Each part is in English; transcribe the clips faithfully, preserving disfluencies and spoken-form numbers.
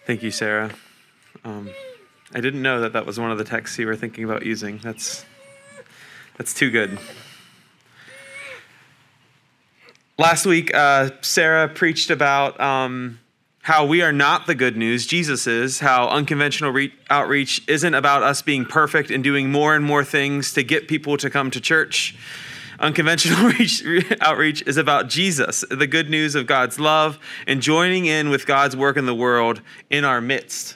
Thank you, Sarah. Um, I didn't know that that was one of the texts you were thinking about using. That's that's too good. Last week, uh, Sarah preached about um, how we are not the good news. Jesus is. How unconventional re- outreach isn't about us being perfect and doing more and more things to get people to come to church. Unconventional reach, outreach is about Jesus, the good news of God's love, and joining in with God's work in the world in our midst.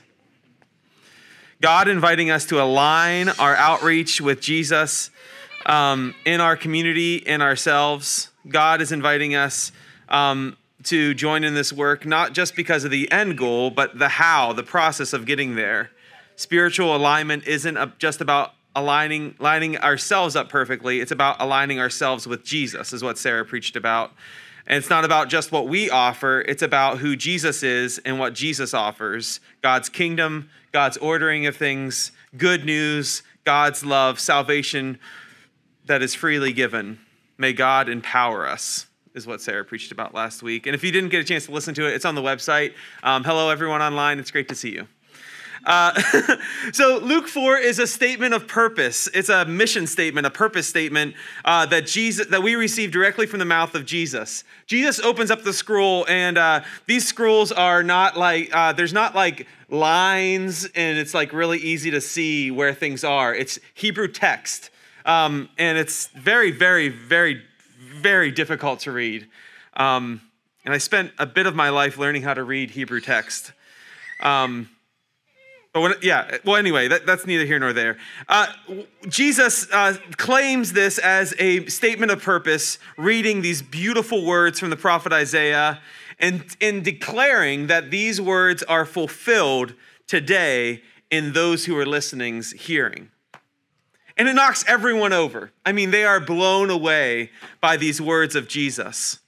God inviting us to align our outreach with Jesus um, in our community, in ourselves. God is inviting us um, to join in this work, not just because of the end goal, but the how, the process of getting there. Spiritual alignment isn't just about aligning, lining ourselves up perfectly. It's about aligning ourselves with Jesus, is what Sarah preached about. And it's not about just what we offer. It's about who Jesus is and what Jesus offers. God's kingdom, God's ordering of things, good news, God's love, salvation that is freely given. May God empower us, is what Sarah preached about last week. And if you didn't get a chance to listen to it, it's on the website. Um, hello, everyone online. It's great to see you. Uh, so Luke four is a statement of purpose. It's a mission statement, a purpose statement uh, that Jesus that we receive directly from the mouth of Jesus. Jesus opens up the scroll, and uh, these scrolls are not like uh, there's not like lines, and it's like really easy to see where things are. It's Hebrew text, um, and it's very, very, very, very difficult to read. Um, and I spent a bit of my life learning how to read Hebrew text. Um, But when, yeah, well, anyway, that, that's neither here nor there. Uh, Jesus uh, claims this as a statement of purpose, reading these beautiful words from the prophet Isaiah and in declaring that these words are fulfilled today in those who are listening's hearing. And it knocks everyone over. I mean, they are blown away by these words of Jesus.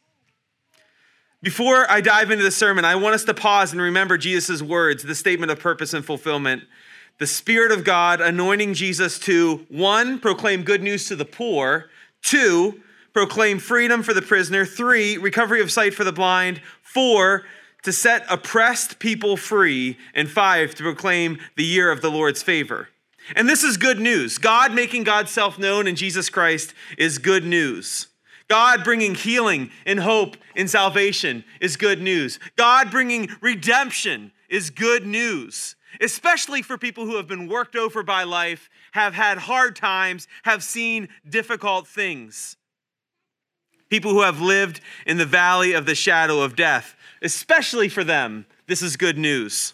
Before I dive into the sermon, I want us to pause and remember Jesus' words, the statement of purpose and fulfillment. The Spirit of God anointing Jesus to, one, proclaim good news to the poor, two, proclaim freedom for the prisoner, three, recovery of sight for the blind, four, to set oppressed people free, and five, to proclaim the year of the Lord's favor. And this is good news. God making God's self known in Jesus Christ is good news. God bringing healing and hope and salvation is good news. God bringing redemption is good news, especially for people who have been worked over by life, have had hard times, have seen difficult things. People who have lived in the valley of the shadow of death, especially for them, this is good news.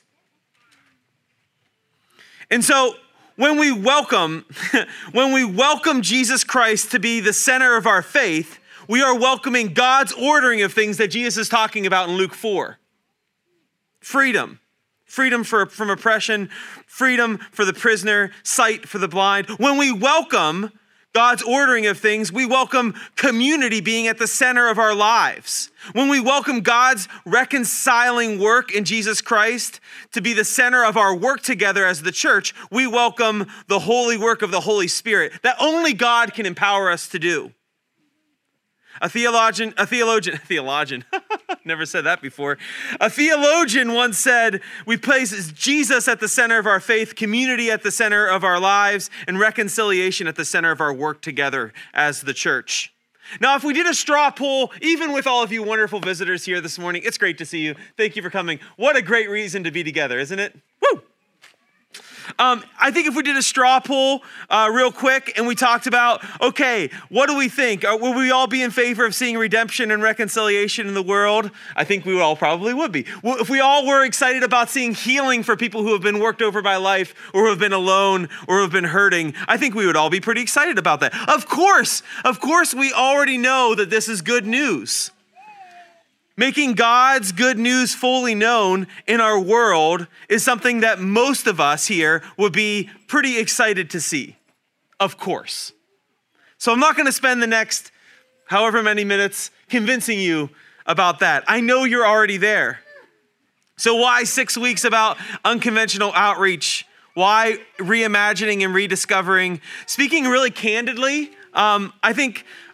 And so when we welcome, when we welcome Jesus Christ to be the center of our faith, we are welcoming God's ordering of things that Jesus is talking about in Luke four. Freedom. Freedom for, from oppression. Freedom for the prisoner. Sight for the blind. When we welcome God's ordering of things, we welcome community being at the center of our lives. When we welcome God's reconciling work in Jesus Christ to be the center of our work together as the church, we welcome the holy work of the Holy Spirit that only God can empower us to do. A theologian, a theologian, a theologian, never said that before. A theologian once said, we place Jesus at the center of our faith, community at the center of our lives, and reconciliation at the center of our work together as the church. Now, if we did a straw poll, even with all of you wonderful visitors here this morning, it's great to see you. Thank you for coming. What a great reason to be together, isn't it? Woo! Um, I think if we did a straw poll uh, real quick and we talked about, okay, what do we think? Are, will we all be in favor of seeing redemption and reconciliation in the world? I think we all probably would be. Well, if we all were excited about seeing healing for people who have been worked over by life or who have been alone or who have been hurting, I think we would all be pretty excited about that. Of course, of course, we already know that this is good news. Making God's good news fully known in our world is something that most of us here would be pretty excited to see, of course. So I'm not going to spend the next however many minutes convincing you about that. I know you're already there. So why six weeks about unconventional outreach? Why reimagining and rediscovering? Speaking really candidly, um, I think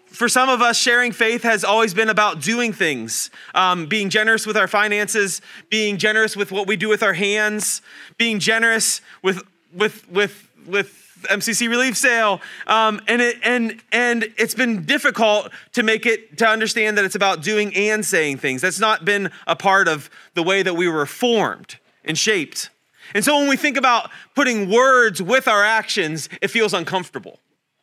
For some of us, sharing faith has always been about doing things, um, being generous with our finances, being generous with what we do with our hands, being generous with with with with M C C Relief Sale, um, and it and and it's been difficult to make it to understand that it's about doing and saying things. That's not been a part of the way that we were formed and shaped. And so when we think about putting words with our actions, it feels uncomfortable.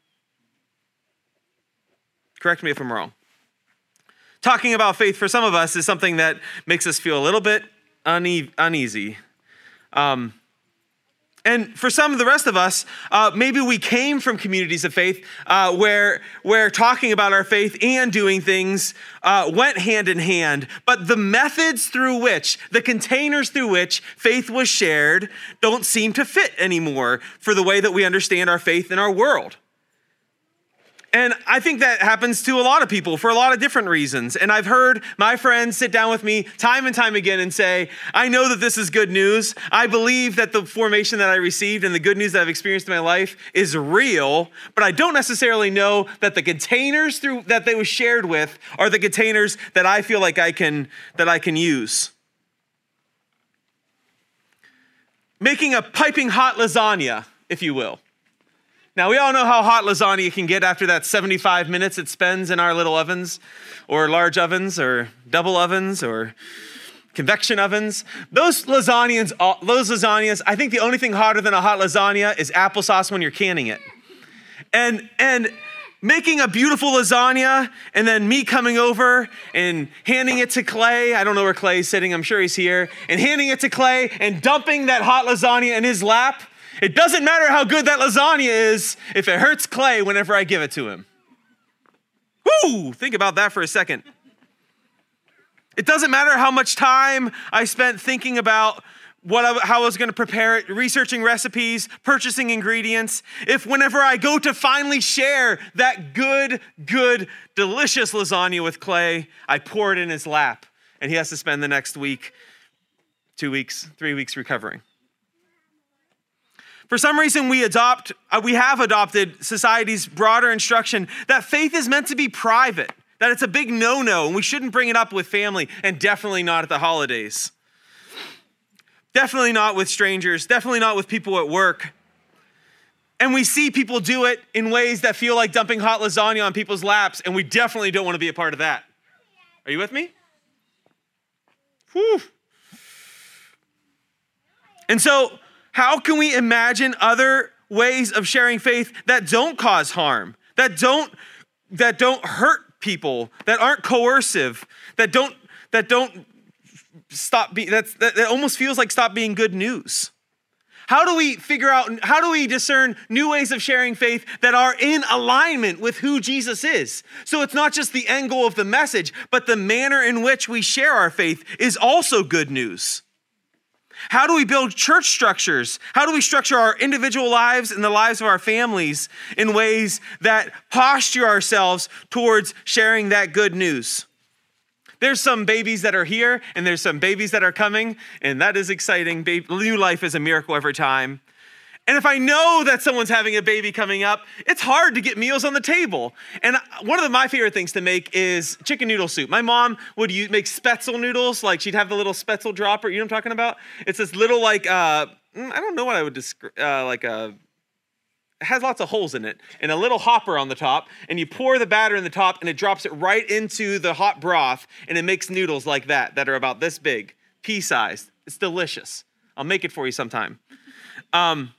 Correct me if I'm wrong. Talking about faith for some of us is something that makes us feel a little bit une- uneasy. Um, and for some of the rest of us, uh, maybe we came from communities of faith uh, where, where talking about our faith and doing things uh, went hand in hand. But the methods through which, the containers through which faith was shared don't seem to fit anymore for the way that we understand our faith in our world. And I think that happens to a lot of people for a lot of different reasons. And I've heard my friends sit down with me time and time again and say, I know that this is good news. I believe that the formation that I received and the good news that I've experienced in my life is real, but I don't necessarily know that the containers through that they was shared with are the containers that I feel like I can that I can use. Making a piping hot lasagna, if you will. Now, we all know how hot lasagna can get after that seventy-five minutes it spends in our little ovens, or large ovens, or double ovens, or convection ovens. Those lasagnas, those lasagnas, I think the only thing hotter than a hot lasagna is applesauce when you're canning it. And, and making a beautiful lasagna, and then me coming over and handing it to Clay. I don't know where Clay's sitting. I'm sure he's here. And handing it to Clay and dumping that hot lasagna in his lap. It doesn't matter how good that lasagna is if it hurts Clay whenever I give it to him. Woo! Think about that for a second. It doesn't matter how much time I spent thinking about what I, how I was going to prepare it, researching recipes, purchasing ingredients. If whenever I go to finally share that good, good, delicious lasagna with Clay, I pour it in his lap, and he has to spend the next week, two weeks, three weeks recovering. For some reason, we adopt, uh, we have adopted society's broader instruction that faith is meant to be private, that it's a big no-no, and we shouldn't bring it up with family, and definitely not at the holidays. Definitely not with strangers, definitely not with people at work. And we see people do it in ways that feel like dumping hot lasagna on people's laps, and we definitely don't want to be a part of that. Are you with me? Whew. And so, how can we imagine other ways of sharing faith that don't cause harm, that don't that don't hurt people, that aren't coercive, that don't that don't stop being that's that, that almost feels like stop being good news? How do we figure out, how do we discern new ways of sharing faith that are in alignment with who Jesus is? So it's not just the end goal of the message, but the manner in which we share our faith is also good news. How do we build church structures? How do we structure our individual lives and the lives of our families in ways that posture ourselves towards sharing that good news? There's some babies that are here and there's some babies that are coming, and that is exciting. New life is a miracle every time. And if I know that someone's having a baby coming up, it's hard to get meals on the table. And one of the, my favorite things to make is chicken noodle soup. My mom would use, make Spetzel noodles. Like she'd have the little Spetzel dropper. You know what I'm talking about? It's this little like, uh, I don't know what I would describe, uh, like a, it has lots of holes in it and a little hopper on the top. And you pour the batter in the top and it drops it right into the hot broth. And it makes noodles like that, that are about this big, pea-sized. It's delicious. I'll make it for you sometime. Um,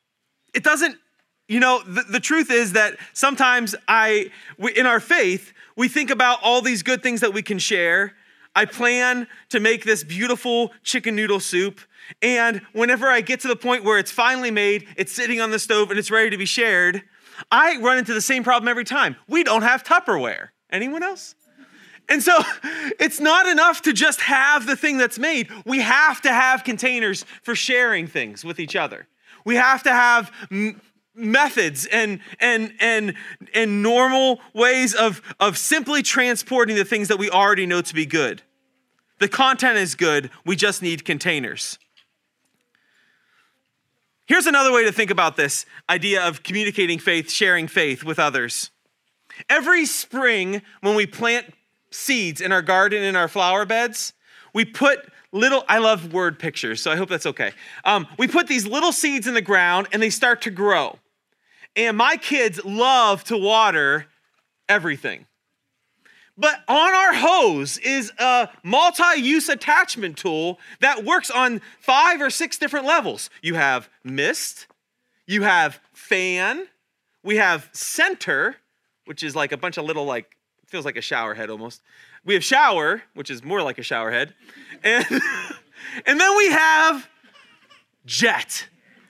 It doesn't, you know, the, the truth is that sometimes I, we, in our faith, we think about all these good things that we can share. I plan to make this beautiful chicken noodle soup. And whenever I get to the point where it's finally made, it's sitting on the stove and it's ready to be shared, I run into the same problem every time. We don't have Tupperware. Anyone else? And so it's not enough to just have the thing that's made. We have to have containers for sharing things with each other. We have to have m- methods and and and and normal ways of, of simply transporting the things that we already know to be good. The content is good, we just need containers. Here's another way to think about this idea of communicating faith, sharing faith with others. Every spring when we plant seeds in our garden, in our flower beds, we put little, I love word pictures, so I hope that's okay. Um, we put these little seeds in the ground and they start to grow. And my kids love to water everything. But on our hose is a multi-use attachment tool that works on five or six different levels. You have mist, you have fan, we have center, which is like a bunch of little, like, feels like a shower head almost. We have shower, which is more like a shower head. And, and then we have jet.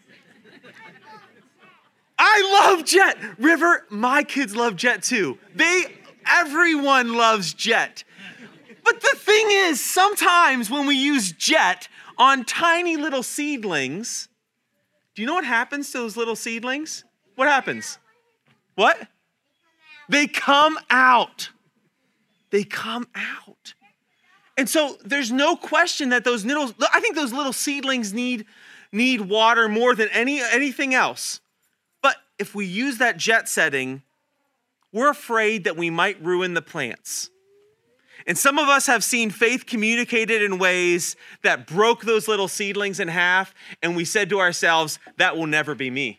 I love jet. River, my kids love jet too. They, everyone loves jet. But the thing is, sometimes when we use jet on tiny little seedlings, do you know what happens to those little seedlings? What happens? What? They come out. They come out. And so there's no question that those little, I think those little seedlings need, need water more than any, anything else. But if we use that jet setting, we're afraid that we might ruin the plants. And some of us have seen faith communicated in ways that broke those little seedlings in half, and we said to ourselves, that will never be me.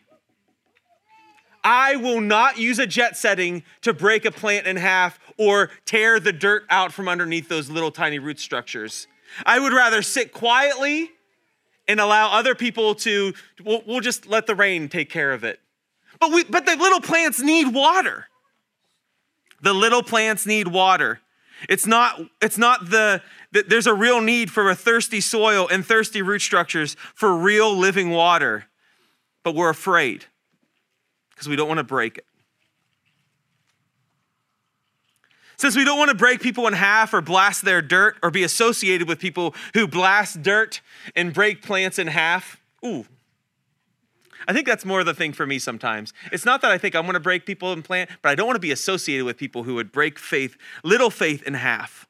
I will not use a jet setting to break a plant in half or tear the dirt out from underneath those little tiny root structures. I would rather sit quietly and allow other people to, we'll, we'll just let the rain take care of it. But we, but the little plants need water. The little plants need water. It's not, it's not the, the, there's a real need for a thirsty soil and thirsty root structures for real living water. But we're afraid because we don't want to break it. Since we don't want to break people in half or blast their dirt or be associated with people who blast dirt and break plants in half, ooh, I think that's more the thing for me sometimes. It's not that I think I'm going to break people in plant, but I don't want to be associated with people who would break faith, little faith in half.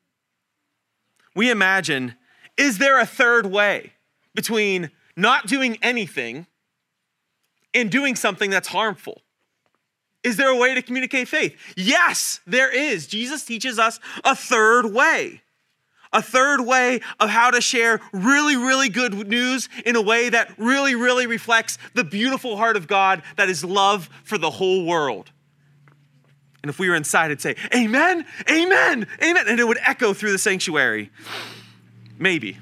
We imagine, is there a third way between not doing anything and doing something that's harmful? Is there a way to communicate faith? Yes, there is. Jesus teaches us a third way. A third way of how to share really, really good news in a way that really, really reflects the beautiful heart of God that is love for the whole world. And if we were inside, it'd say, amen, amen, amen. And it would echo through the sanctuary. Maybe.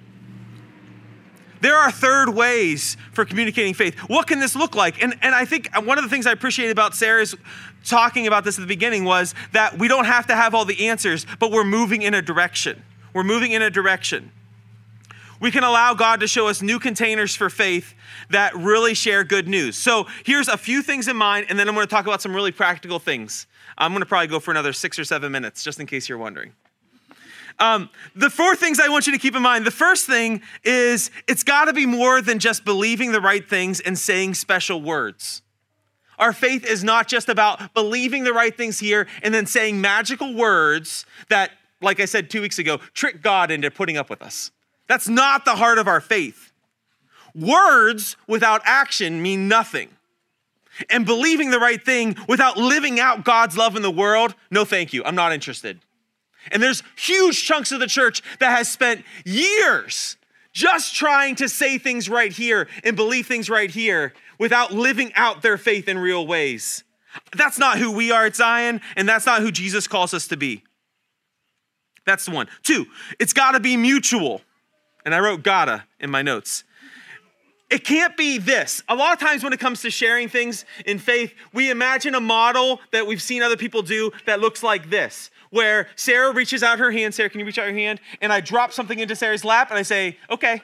There are third ways for communicating faith. What can this look like? And, and I think one of the things I appreciate about Sarah's talking about this at the beginning was that we don't have to have all the answers, but we're moving in a direction. We're moving in a direction. We can allow God to show us new containers for faith that really share good news. So here's a few things in mind, and then I'm going to talk about some really practical things. I'm going to probably go for another six or seven minutes, just in case you're wondering. Um, the four things I want you to keep in mind. The first thing is it's got to be more than just believing the right things and saying special words. Our faith is not just about believing the right things here and then saying magical words that, like I said two weeks ago, trick God into putting up with us. That's not the heart of our faith. Words without action mean nothing. And believing the right thing without living out God's love in the world, no thank you, I'm not interested. And there's huge chunks of the church that has spent years just trying to say things right here and believe things right here without living out their faith in real ways. That's not who we are at Zion, and that's not who Jesus calls us to be. That's the one. Two, it's gotta be mutual. And I wrote gotta in my notes. It can't be this. A lot of times when it comes to sharing things in faith, we imagine a model that we've seen other people do that looks like this, where Sarah reaches out her hand. Sarah, can you reach out your hand? And I drop something into Sarah's lap and I say, okay.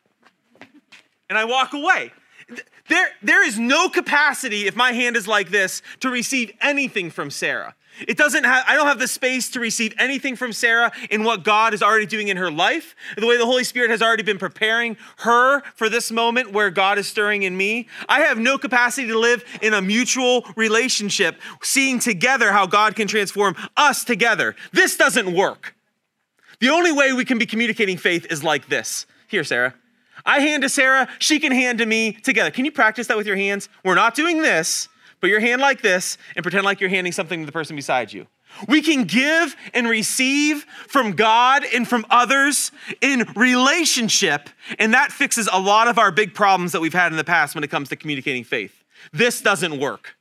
And I walk away. There, there is no capacity, if my hand is like this, to receive anything from Sarah. It doesn't have, I don't have the space to receive anything from Sarah in what God is already doing in her life, the way the Holy Spirit has already been preparing her for this moment where God is stirring in me. I have no capacity to live in a mutual relationship, seeing together how God can transform us together. This doesn't work. The only way we can be communicating faith is like this. Here, Sarah. I hand to Sarah, she can hand to me together. Can you practice that with your hands? We're not doing this, Put your hand like this and pretend like you're handing something to the person beside you. We can give and receive from God and from others in relationship, and that fixes a lot of our big problems that we've had in the past when it comes to communicating faith. This doesn't work.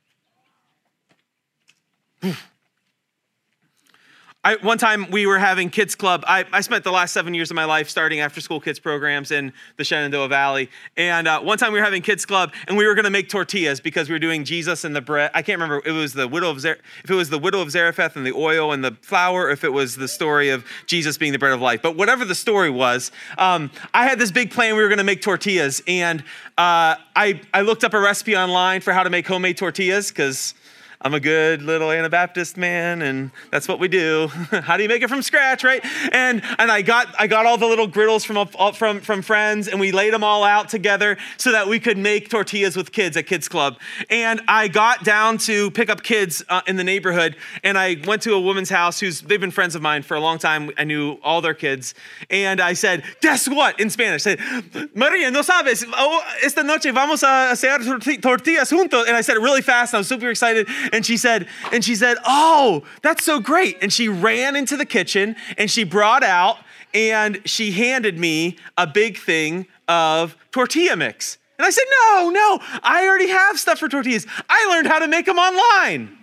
I, one time we were having kids club. I, I spent the last seven years of my life starting after school kids programs in the Shenandoah Valley. And uh, one time we were having kids club and we were going to make tortillas because we were doing Jesus and the bread. I can't remember it was the widow of Zer- if it was the widow of Zarephath and the oil and the flour, or if it was the story of Jesus being the bread of life. But whatever the story was, um, I had this big plan. We were going to make tortillas, and uh, I I looked up a recipe online for how to make homemade tortillas because I'm a good little Anabaptist man, and that's what we do. How do you make it from scratch, right? And and I got I got all the little griddles from up, from from friends, and we laid them all out together so that we could make tortillas with kids at Kids Club. And I got down to pick up kids uh, in the neighborhood, and I went to a woman's house who's they've been friends of mine for a long time. I knew all their kids, and I said, "Guess what?" in Spanish. I said, "Maria, no sabes? Oh, esta noche vamos a hacer tortillas juntos." And I said it really fast. And I was super excited. And she said, and she said, "Oh, that's so great." And she ran into the kitchen and she brought out and she handed me a big thing of tortilla mix. And I said, no, no, I already have stuff for tortillas. I learned how to make them online.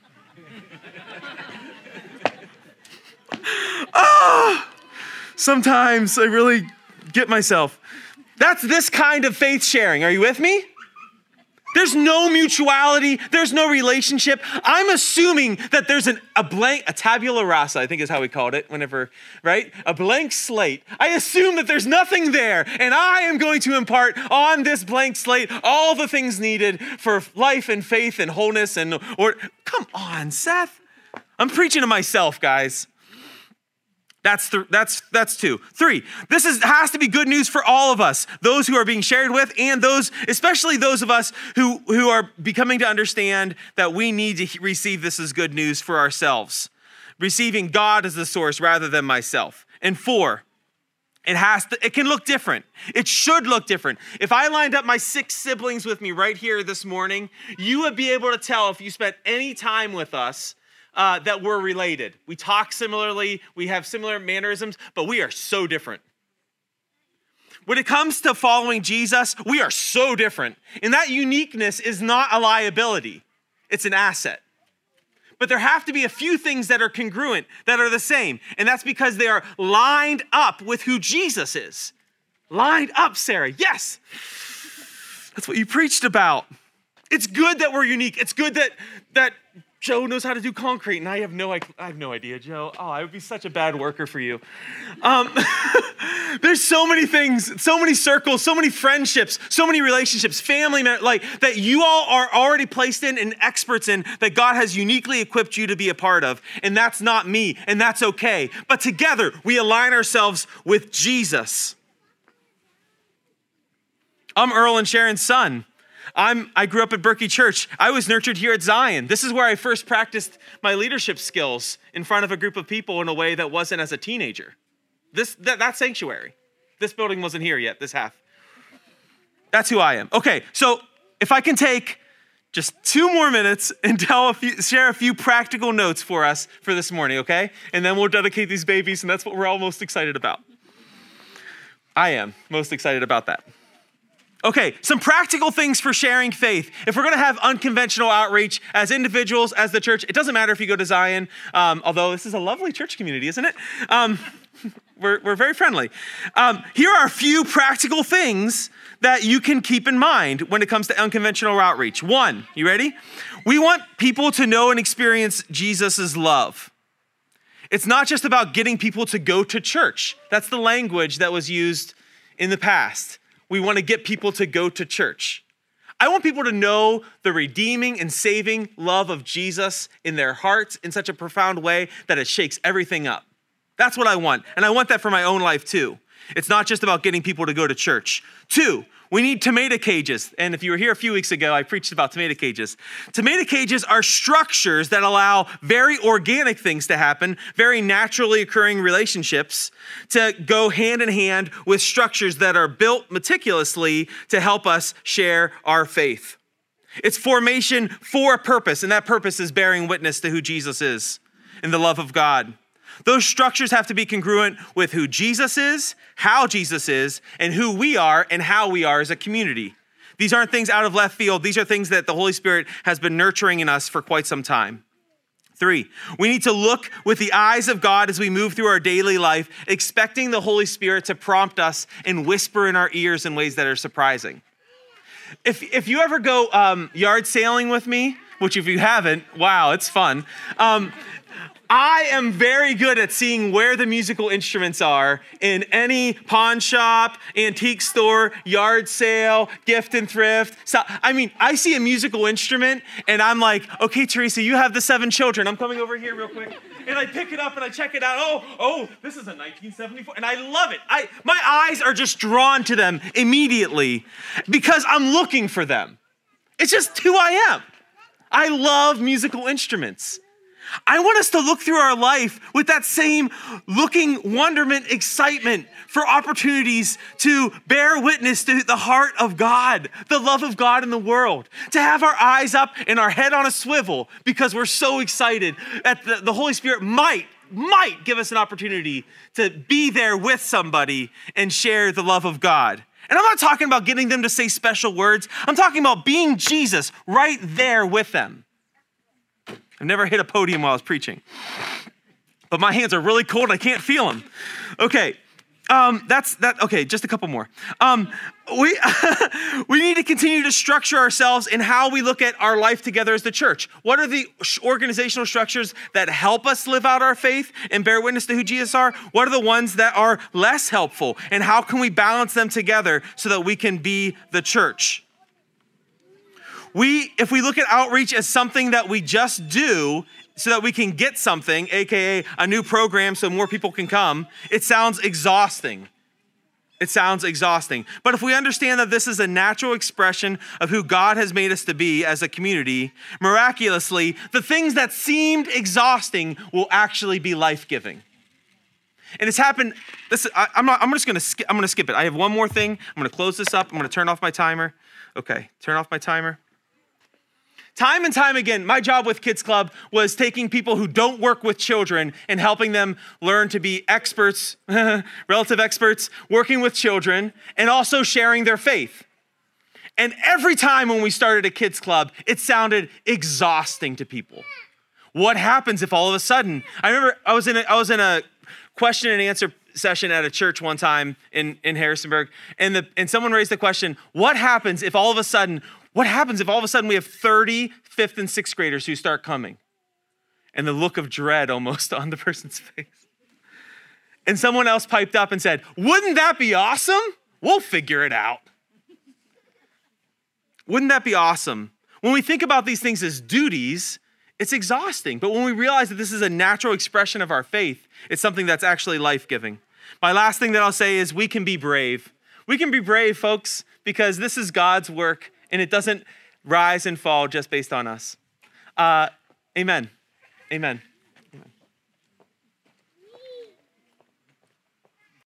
Oh, sometimes I really get myself. That's this kind of faith sharing. Are you with me? There's no mutuality. There's no relationship. I'm assuming that there's an, a blank, a tabula rasa, I think is how we called it whenever, right? A blank slate. I assume that there's nothing there, and I am going to impart on this blank slate all the things needed for life and faith and wholeness and, or, come on, Seth. I'm preaching to myself, guys. That's th- that's that's two. Three, this is has to be good news for all of us, those who are being shared with, and those, especially those of us who, who are becoming to understand that we need to receive this as good news for ourselves. Receiving God as the source rather than myself. And four, it has to, it can look different. It should look different. If I lined up my six siblings with me right here this morning, you would be able to tell if you spent any time with us Uh, that we're related. We talk similarly, we have similar mannerisms, but we are so different. When it comes to following Jesus, we are so different. And that uniqueness is not a liability, it's an asset. But there have to be a few things that are congruent, that are the same. And that's because they are lined up with who Jesus is. Lined up, Sarah, yes. That's what you preached about. It's good that we're unique. It's good that that Joe knows how to do concrete, and I have no, I, I have no idea, Joe. Oh, I would be such a bad worker for you. Um, there's so many things, so many circles, so many friendships, so many relationships, family, like that you all are already placed in and experts in that God has uniquely equipped you to be a part of. And that's not me, and that's okay. But together, we align ourselves with Jesus. I'm Earl and Sharon's son. I'm, I grew up at Berkey Church. I was nurtured here at Zion. This is where I first practiced my leadership skills in front of a group of people in a way that wasn't as a teenager. This that, that sanctuary. This building wasn't here yet, this half. That's who I am. Okay, so if I can take just two more minutes and tell a few, share a few practical notes for us for this morning, okay? And then we'll dedicate these babies, and that's what we're all most excited about. I am most excited about that. Okay, some practical things for sharing faith. If we're going to have unconventional outreach as individuals, as the church, it doesn't matter if you go to Zion, um, although this is a lovely church community, isn't it? Um, we're, we're very friendly. Um, here are a few practical things that you can keep in mind when it comes to unconventional outreach. One, you ready? We want people to know and experience Jesus' love. It's not just about getting people to go to church. That's the language that was used in the past. We want to get people to go to church. I want people to know the redeeming and saving love of Jesus in their hearts in such a profound way that it shakes everything up. That's what I want. And I want that for my own life too. It's not just about getting people to go to church. Two, we need tomato cages. And if you were here a few weeks ago, I preached about tomato cages. Tomato cages are structures that allow very organic things to happen, very naturally occurring relationships to go hand in hand with structures that are built meticulously to help us share our faith. It's formation for a purpose, and that purpose is bearing witness to who Jesus is and the love of God. Those structures have to be congruent with who Jesus is, how Jesus is, and who we are and how we are as a community. These aren't things out of left field. These are things that the Holy Spirit has been nurturing in us for quite some time. Three, we need to look with the eyes of God as we move through our daily life, expecting the Holy Spirit to prompt us and whisper in our ears in ways that are surprising. If if you ever go um, yard sailing with me, which if you haven't, wow, it's fun. Um, I am very good at seeing where the musical instruments are in any pawn shop, antique store, yard sale, gift and thrift. So, I mean, I see a musical instrument and I'm like, okay, Teresa, you have the seven children. I'm coming over here real quick. And I pick it up and I check it out. Oh, oh, this is a nineteen seventy-four. And I love it. I my eyes are just drawn to them immediately because I'm looking for them. It's just who I am. I love musical instruments. I want us to look through our life with that same looking wonderment, excitement for opportunities to bear witness to the heart of God, the love of God in the world, to have our eyes up and our head on a swivel because we're so excited that the, the Holy Spirit might, might give us an opportunity to be there with somebody and share the love of God. And I'm not talking about getting them to say special words. I'm talking about being Jesus right there with them. I've never hit a podium while I was preaching, but my hands are really cold and I can't feel them. Okay, um, that's that. Okay, just a couple more. Um, we we need to continue to structure ourselves in how we look at our life together as the church. What are the organizational structures that help us live out our faith and bear witness to who Jesus are? What are the ones that are less helpful? And how can we balance them together so that we can be the church? We, if we look at outreach as something that we just do so that we can get something, A K A a new program so more people can come, it sounds exhausting. It sounds exhausting. But if we understand that this is a natural expression of who God has made us to be as a community, miraculously, the things that seemed exhausting will actually be life-giving. And it's happened, this, I, I'm, not, I'm just gonna skip, I'm gonna skip it. I have one more thing. I'm gonna close this up. I'm gonna turn off my timer. Okay, turn off my timer. Time and time again, my job with Kids Club was taking people who don't work with children and helping them learn to be experts, relative experts, working with children, and also sharing their faith. And every time when we started a Kids Club, it sounded exhausting to people. What happens if all of a sudden, I remember I was in a, I was in a question and answer session at a church one time in, in Harrisonburg, and, the, and someone raised the question, what happens if all of a sudden What happens if all of a sudden we have thirty fifth and sixth graders who start coming? And the look of dread almost on the person's face. And someone else piped up and said, wouldn't that be awesome? We'll figure it out. Wouldn't that be awesome? When we think about these things as duties, it's exhausting. But when we realize that this is a natural expression of our faith, it's something that's actually life-giving. My last thing that I'll say is we can be brave. We can be brave, folks, because this is God's work. And it doesn't rise and fall just based on us. Uh, amen. Amen.